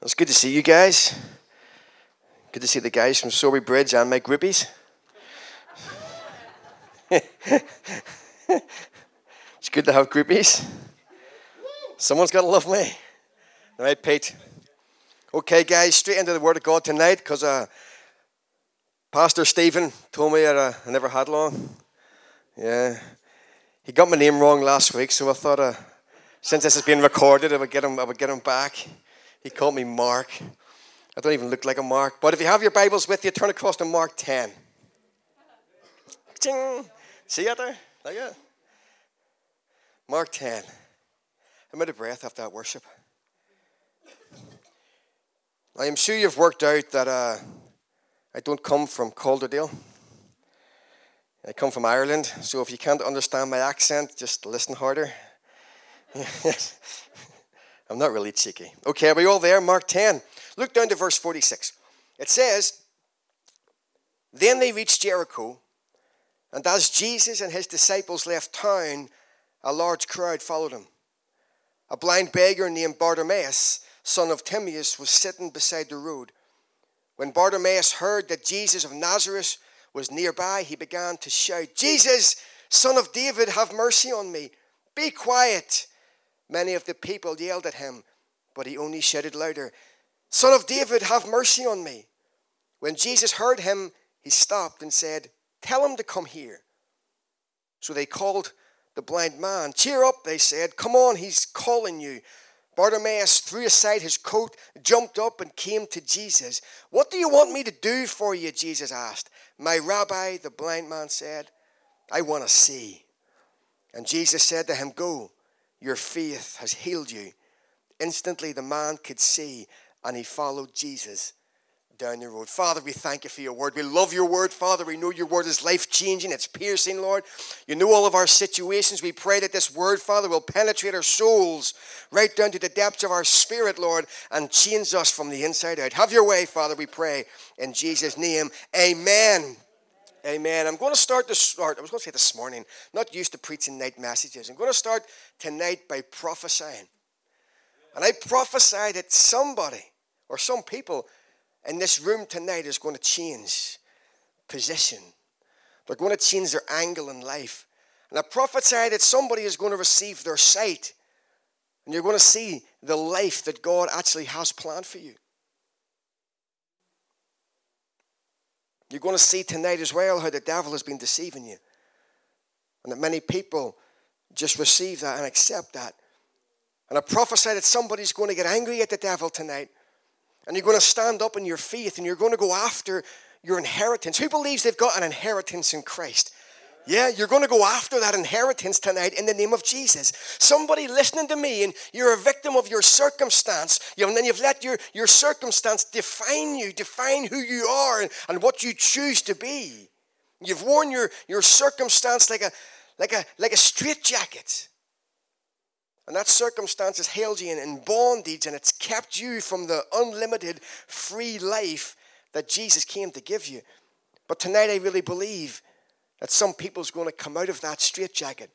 It's good to see you guys. Good to see the guys from Sorby Bridge and my groupies. It's good to have groupies. Someone's got to love me. All right, Pete. Okay, guys, straight into the Word of God tonight because Pastor Stephen told me that I never had long. Yeah. He got my name wrong last week, so I thought since this is being recorded, I would get him back. He called me Mark. I don't even look like a Mark. But if you have your Bibles with you, turn across to Mark 10. Ching. See it there? Like that? Mark 10. I'm out of breath after that worship. I am sure you've worked out that I don't come from Calderdale. I come from Ireland, so if you can't understand my accent, just listen harder. I'm not really cheeky. Okay, are we all there? Mark 10. Look down to verse 46. It says, "Then they reached Jericho, and as Jesus and his disciples left town, a large crowd followed him. A blind beggar named Bartimaeus, son of Timaeus, was sitting beside the road. When Bartimaeus heard that Jesus of Nazareth was nearby, he began to shout, 'Jesus, son of David, have mercy on me. Be quiet.' Many of the people yelled at him, but he only shouted louder, 'Son of David, have mercy on me.' When Jesus heard him, he stopped and said, 'Tell him to come here.' So they called the blind man. 'Cheer up,' they said. 'Come on, he's calling you.' Bartimaeus threw aside his coat, jumped up, and came to Jesus. 'What do you want me to do for you?' Jesus asked. 'My rabbi,' the blind man said, 'I want to see.' And Jesus said to him, 'Go, your faith has healed you.' Instantly the man could see, and he followed Jesus down the road. Father, we thank you for your word. We love your word, Father. We know your word is life-changing. It's piercing, Lord. You know all of our situations. We pray that this word, Father, will penetrate our souls right down to the depths of our spirit, Lord, and change us from the inside out. Have your way, Father, we pray. In Jesus' name, amen. Amen. I was going to say this morning, not used to preaching night messages. I'm going to start tonight by prophesying. And I prophesy that somebody or some people in this room tonight is going to change position. They're going to change their angle in life. And I prophesy that somebody is going to receive their sight. And you're going to see the life that God actually has planned for you. You're going to see tonight as well how the devil has been deceiving you. And that many people just receive that and accept that. And I prophesy that somebody's going to get angry at the devil tonight. And you're going to stand up in your faith and you're going to go after your inheritance. Who believes they've got an inheritance in Christ? Yeah, you're going to go after that inheritance tonight in the name of Jesus. Somebody listening to me and you're a victim of your circumstance. And then you've let your circumstance define you, define who you are and what you choose to be. You've worn your circumstance like a straitjacket. And that circumstance has held you in bondage and it's kept you from the unlimited free life that Jesus came to give you. But tonight I really believe that some people's going to come out of that straitjacket.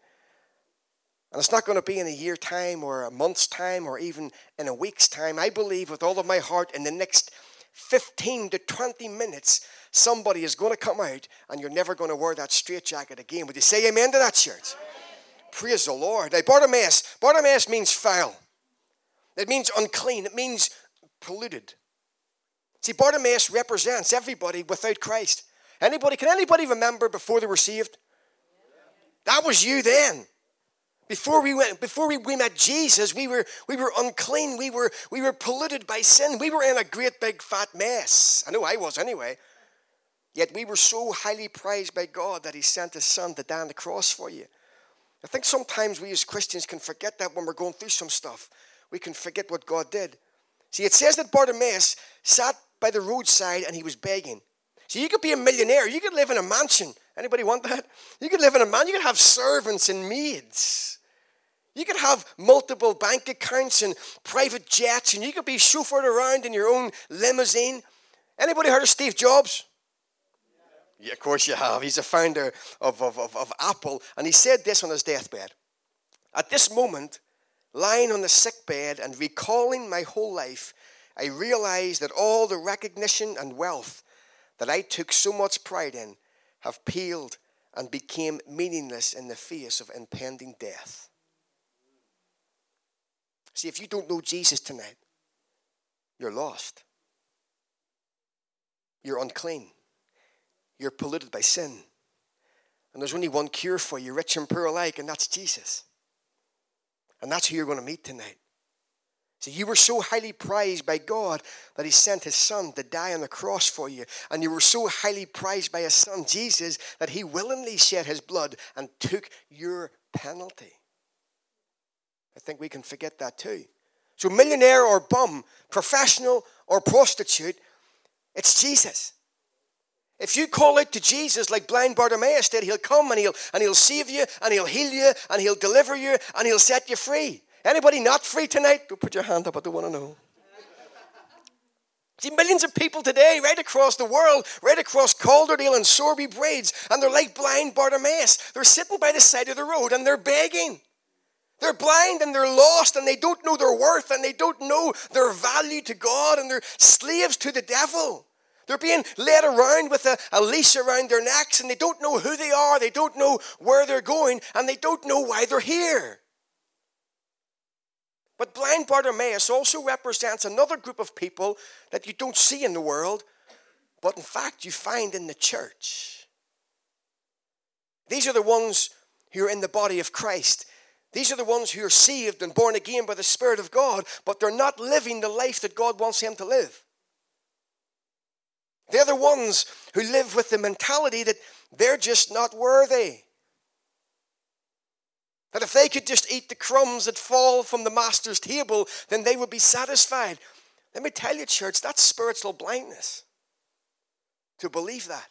And it's not going to be in a year's time or a month's time or even in a week's time. I believe with all of my heart in the next 15 to 20 minutes, somebody is going to come out and you're never going to wear that straitjacket again. Would you say amen to that, church? Praise the Lord. Now, Bartimaeus means foul. It means unclean. It means polluted. See, Bartimaeus represents everybody without Christ. Can anybody remember before they were saved? That was you then. Before we met Jesus, we were unclean. We were polluted by sin. We were in a great big fat mess. I know I was anyway. Yet we were so highly prized by God that he sent his son to die on the cross for you. I think sometimes we as Christians can forget that when we're going through some stuff. We can forget what God did. See, it says that Bartimaeus sat by the roadside and he was begging. See, you could be a millionaire. You could live in a mansion. Anybody want that? You could live in a mansion. You could have servants and maids. You could have multiple bank accounts and private jets, and you could be chauffeured around in your own limousine. Anybody heard of Steve Jobs? Yeah, of course you have. He's the founder of Apple, and he said this on his deathbed. "At this moment, lying on the sick bed and recalling my whole life, I realized that all the recognition and wealth that I took so much pride in have paled and became meaningless in the face of impending death. See, if you don't know Jesus tonight, you're lost. You're unclean. You're polluted by sin. And there's only one cure for you, rich and poor alike, and that's Jesus. And that's who you're going to meet tonight. See, you were so highly prized by God that he sent his son to die on the cross for you. And you were so highly prized by his son, Jesus, that he willingly shed his blood and took your penalty. I think we can forget that too. So millionaire or bum, professional or prostitute, it's Jesus. If you call out to Jesus like blind Bartimaeus did, he'll come and he'll save you and he'll heal you and he'll deliver you and he'll set you free. Anybody not free tonight? Don't put your hand up, I don't want to know. See, millions of people today, right across the world, right across Calderdale and Sorby Braids, and they're like blind Bartimaeus. They're sitting by the side of the road and they're begging. They're blind and they're lost and they don't know their worth and they don't know their value to God and they're slaves to the devil. They're being led around with a leash around their necks and they don't know who they are, they don't know where they're going, and they don't know why they're here. But blind Bartimaeus also represents another group of people that you don't see in the world, but in fact you find in the church. These are the ones who are in the body of Christ. These are the ones who are saved and born again by the Spirit of God, but they're not living the life that God wants them to live. They're the ones who live with the mentality that they're just not worthy. That if they could just eat the crumbs that fall from the master's table, then they would be satisfied. Let me tell you, church, that's spiritual blindness. To believe that.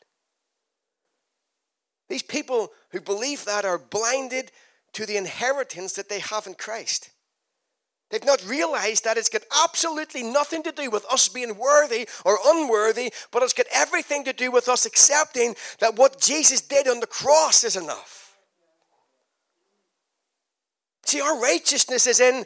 These people who believe that are blinded to the inheritance that they have in Christ. They've not realized that it's got absolutely nothing to do with us being worthy or unworthy, but it's got everything to do with us accepting that what Jesus did on the cross is enough. See, our righteousness is in,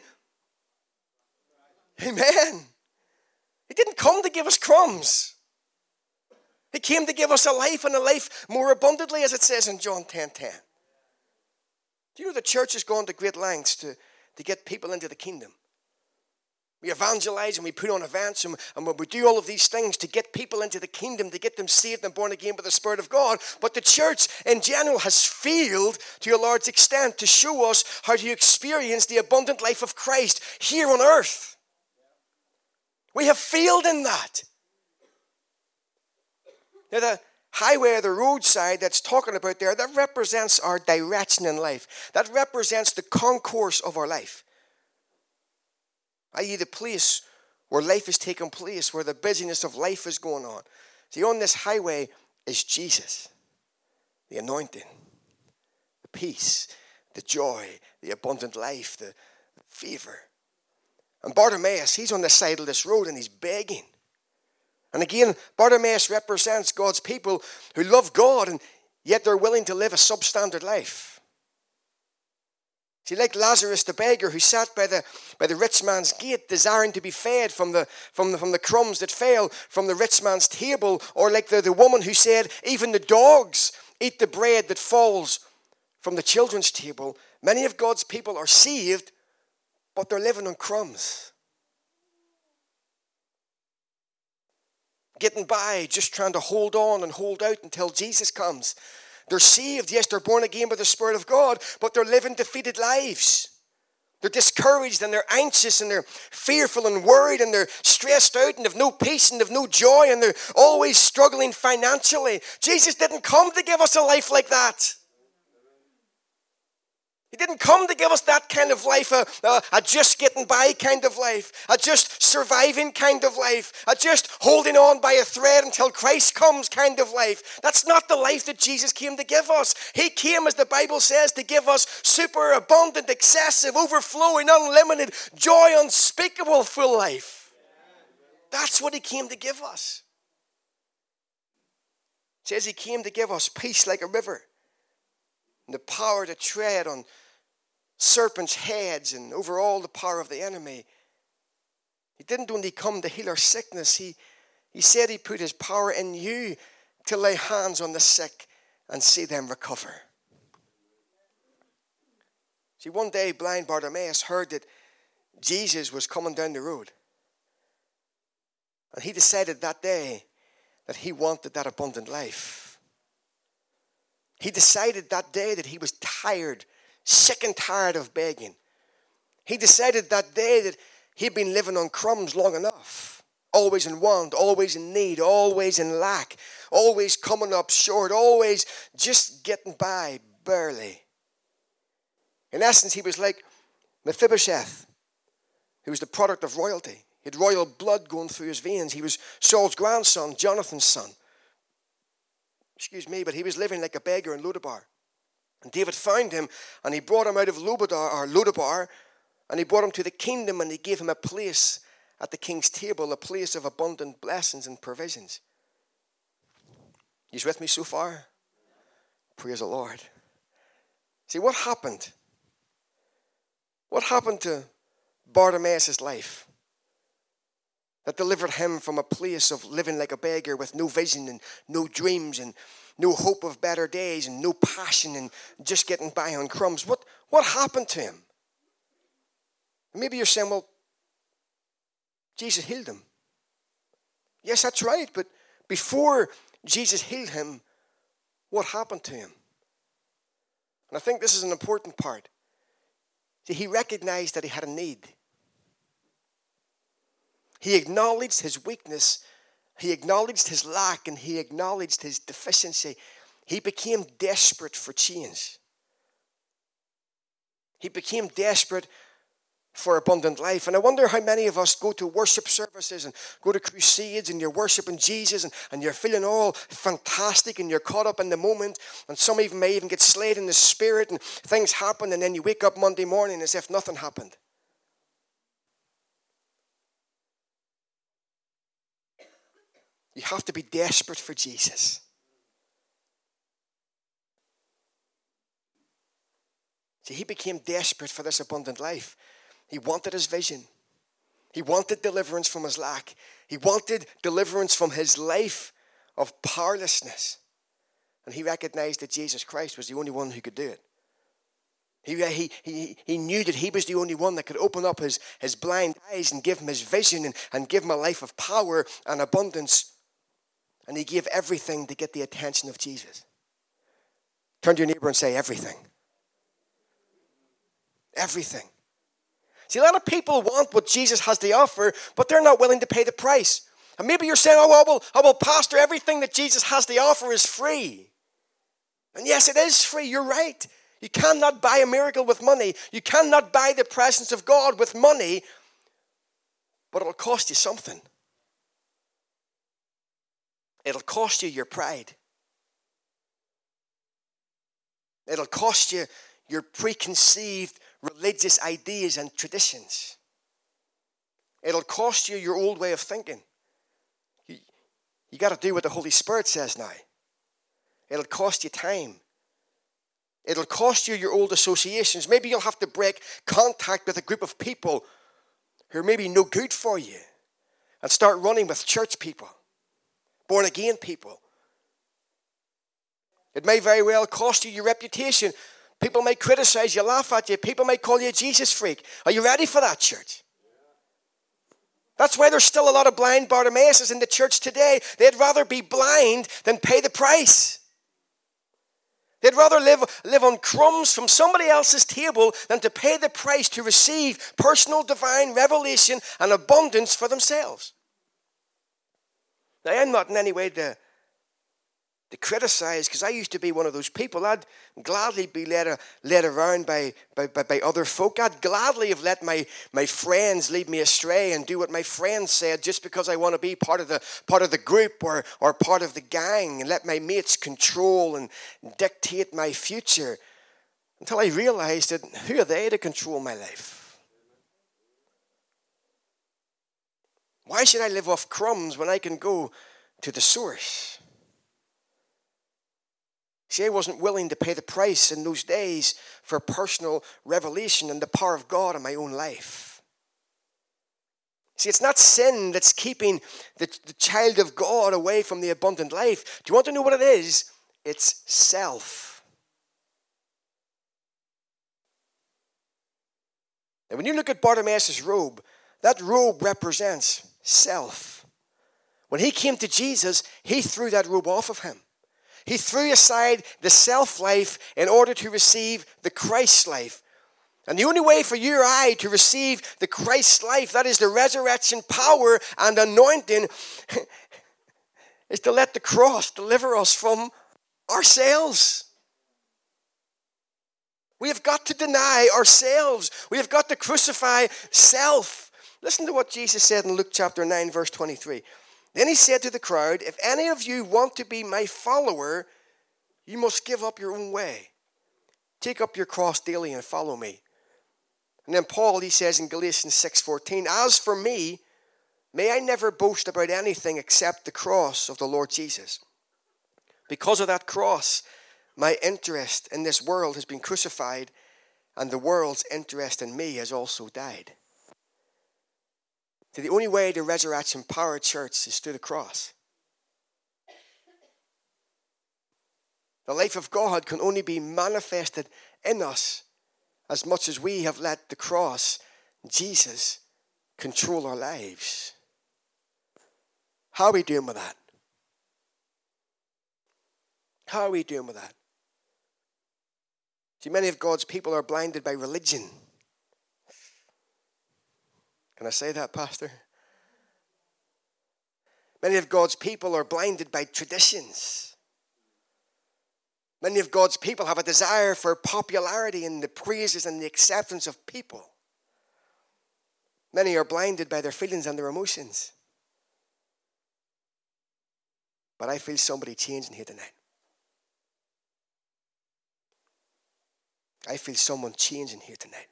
amen. He didn't come to give us crumbs. He came to give us a life and a life more abundantly, as it says in John 10:10. Do you know the church has gone to great lengths to get people into the kingdom? We evangelize and we put on events and we do all of these things to get people into the kingdom, to get them saved and born again by the Spirit of God. But the church in general has failed to a large extent to show us how to experience the abundant life of Christ here on earth. We have failed in that. Now the highway or the roadside that's talking about there, that represents our direction in life. That represents the concourse of our life. I.e. the place where life is taking place, where the busyness of life is going on. See, on this highway is Jesus, the anointing, the peace, the joy, the abundant life, the favor. And Bartimaeus, he's on the side of this road and he's begging. And again, Bartimaeus represents God's people who love God and yet they're willing to live a substandard life. See, like Lazarus the beggar who sat by the rich man's gate desiring to be fed from the crumbs that fell from the rich man's table, or like the woman who said, even the dogs eat the bread that falls from the children's table. Many of God's people are saved, but they're living on crumbs. Getting by, just trying to hold on and hold out until Jesus comes. They're saved, yes, they're born again by the Spirit of God, but they're living defeated lives. They're discouraged and they're anxious and they're fearful and worried and they're stressed out and have no peace and have no joy and they're always struggling financially. Jesus didn't come to give us a life like that. He didn't come to give us that kind of life, a just getting by kind of life, a just surviving kind of life, a just holding on by a thread until Christ comes kind of life. That's not the life that Jesus came to give us. He came, as the Bible says, to give us super abundant, excessive, overflowing, unlimited, joy, unspeakable, full life. That's what he came to give us. It says he came to give us peace like a river and the power to tread on serpents' heads and over all the power of the enemy. He didn't only come to heal our sickness. He said he put his power in you to lay hands on the sick and see them recover. See, one day blind Bartimaeus heard that Jesus was coming down the road. And he decided that day that he wanted that abundant life. He decided that day that he was tired, sick and tired of begging. He decided that day that he'd been living on crumbs long enough. Always in want, always in need, always in lack, always coming up short, always just getting by, barely. In essence, he was like Mephibosheth, who was the product of royalty. He had royal blood going through his veins. He was Saul's grandson, Jonathan's son. But he was living like a beggar in Lodabar. And David found him, and he brought him out of Lodabar, and he brought him to the kingdom, and he gave him a place at the king's table, a place of abundant blessings and provisions. You with me so far? Praise the Lord. See, what happened? What happened to Bartimaeus' life that delivered him from a place of living like a beggar with no vision and no dreams and no hope of better days and no passion and just getting by on crumbs? What happened to him? Maybe you're saying, well, Jesus healed him. Yes, that's right, but before Jesus healed him, what happened to him? And I think this is an important part. See, he recognized that he had a need. He acknowledged his weakness, he acknowledged his lack, and he acknowledged his deficiency. He became desperate for change. He became desperate for abundant life. And I wonder how many of us go to worship services and go to crusades and you're worshiping Jesus and you're feeling all fantastic and you're caught up in the moment, and some even may even get slayed in the spirit and things happen, and then you wake up Monday morning as if nothing happened. You have to be desperate for Jesus. See, he became desperate for this abundant life. He wanted his vision. He wanted deliverance from his lack. He wanted deliverance from his life of powerlessness. And he recognized that Jesus Christ was the only one who could do it. He knew that he was the only one that could open up his blind eyes and give him his vision and give him a life of power and abundance. And he gave everything to get the attention of Jesus. Turn to your neighbor and say, everything. Everything. See, a lot of people want what Jesus has to offer, but they're not willing to pay the price. And maybe you're saying, oh, well, Pastor, everything that Jesus has to offer is free. And yes, it is free. You're right. You cannot buy a miracle with money. You cannot buy the presence of God with money, but it'll cost you something. It'll cost you your pride. It'll cost you your preconceived religious ideas and traditions. It'll cost you your old way of thinking. You got to do what the Holy Spirit says now. It'll cost you time. It'll cost you your old associations. Maybe you'll have to break contact with a group of people who are maybe no good for you and start running with church people, born again people. It may very well cost you your reputation. People may criticize you, laugh at you. People may call you a Jesus freak. Are you ready for that, church? That's why there's still a lot of blind Bartimaeus in the church today. They'd rather be blind than pay the price. They'd rather live on crumbs from somebody else's table than to pay the price to receive personal divine revelation and abundance for themselves. Now, I'm not in any way to criticize, because I used to be one of those people. I'd gladly be led around by other folk. I'd gladly have let my friends lead me astray and do what my friends said just because I want to be part of the group or part of the gang, and let my mates control and dictate my future, until I realized that who are they to control my life? Why should I live off crumbs when I can go to the source? See, I wasn't willing to pay the price in those days for personal revelation and the power of God in my own life. See, it's not sin that's keeping the child of God away from the abundant life. Do you want to know what it is? It's self. And when you look at Bartimaeus' robe, that robe represents self. When he came to Jesus, he threw that robe off of him. He threw aside the self-life in order to receive the Christ life. And the only way for you or I to receive the Christ life, that is the resurrection power and anointing, is to let the cross deliver us from ourselves. We have got to deny ourselves. We have got to crucify self. Listen to what Jesus said in Luke chapter 9, verse 23. Then he said to the crowd, if any of you want to be my follower, you must give up your own way. Take up your cross daily and follow me. And then Paul, he says in Galatians 6:14, as for me, may I never boast about anything except the cross of the Lord Jesus. Because of that cross, my interest in this world has been crucified, and the world's interest in me has also died. So the only way to resurrection power, church, is through the cross. The life of God can only be manifested in us as much as we have let the cross, Jesus, control our lives. How are we doing with that? How are we doing with that? See, many of God's people are blinded by religion. Can I say that, Pastor? Many of God's people are blinded by traditions. Many of God's people have a desire for popularity and the praises and the acceptance of people. Many are blinded by their feelings and their emotions. But I feel somebody changing here tonight. I feel someone changing here tonight.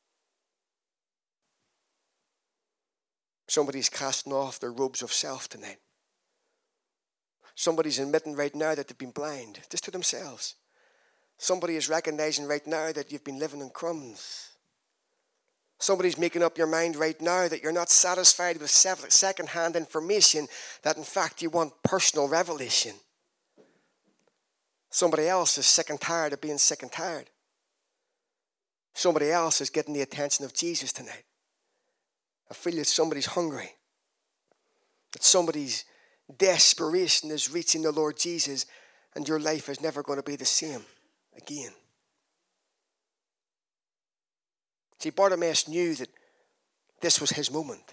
Somebody's casting off their robes of self tonight. Somebody's admitting right now that they've been blind, just to themselves. Somebody is recognizing right now that you've been living in crumbs. Somebody's making up your mind right now that you're not satisfied with second-hand information, that in fact you want personal revelation. Somebody else is sick and tired of being sick and tired. Somebody else is getting the attention of Jesus tonight. I feel that somebody's hungry. That somebody's desperation is reaching the Lord Jesus, and your life is never going to be the same again. See, Bartimaeus knew that this was his moment.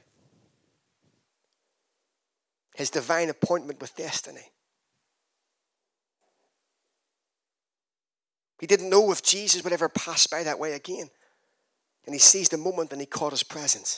His divine appointment with destiny. He didn't know if Jesus would ever pass by that way again. And he seized the moment and he caught his presence.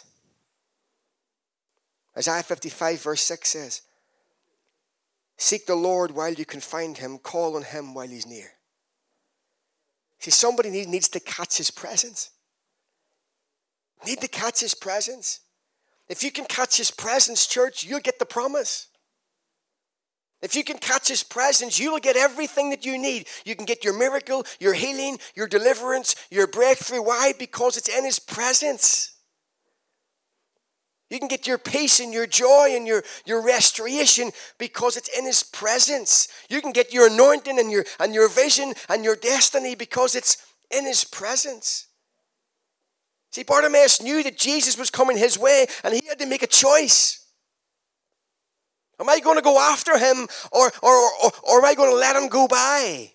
Isaiah 55 verse 6 says, seek the Lord while you can find him. Call on him while he's near. See, somebody needs to catch his presence. Need to catch his presence. If you can catch his presence, church, you'll get the promise. If you can catch his presence, you will get everything that you need. You can get your miracle, your healing, your deliverance, your breakthrough. Why? Because it's in his presence. You can get your peace and your joy and your restoration because it's in his presence. You can get your anointing and your vision and your destiny because it's in his presence. See, Bartimaeus knew that Jesus was coming his way and he had to make a choice. Am I going to go after him or am I going to let him go by?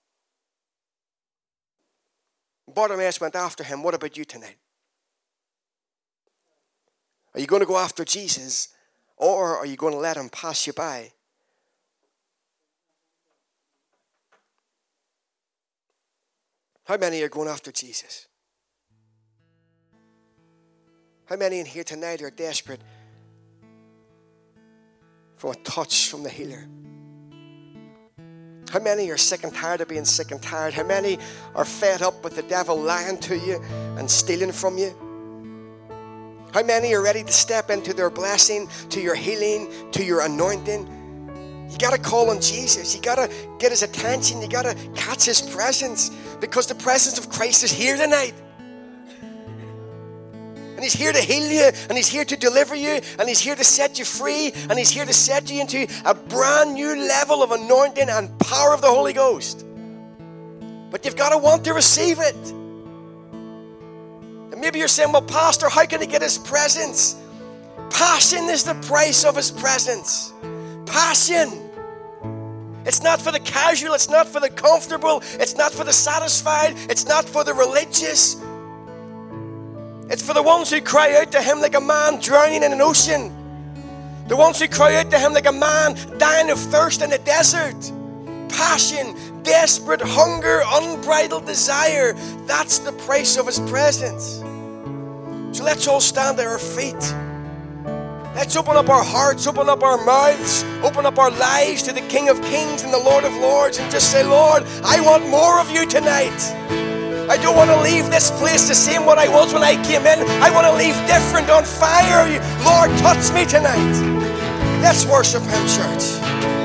Bartimaeus went after him. What about you tonight? Are you going to go after Jesus or are you going to let him pass you by? How many are going after Jesus? How many in here tonight are desperate for a touch from the healer? How many are sick and tired of being sick and tired? How many are fed up with the devil lying to you and stealing from you? How many are ready to step into their blessing, to your healing, to your anointing? You got to call on Jesus. You got to get his attention. You got to catch his presence because the presence of Christ is here tonight. And he's here to heal you, and he's here to deliver you, and he's here to set you free, and he's here to set you into a brand new level of anointing and power of the Holy Ghost. But you've got to want to receive it. And maybe you're saying, well, Pastor, how can I get his presence? Passion is the price of his presence. Passion. It's not for the casual, it's not for the comfortable, it's not for the satisfied, it's not for the religious. It's for the ones who cry out to him like a man drowning in an ocean. The ones who cry out to him like a man dying of thirst in a desert. Passion, desperate hunger, unbridled desire. That's the price of his presence. So let's all stand at our feet. Let's open up our hearts, open up our mouths, open up our lives to the King of Kings and the Lord of Lords, and just say, Lord, I want more of you tonight. I don't want to leave this place the same what I was when I came in. I want to leave different, on fire. Lord, touch me tonight. Let's worship him, church.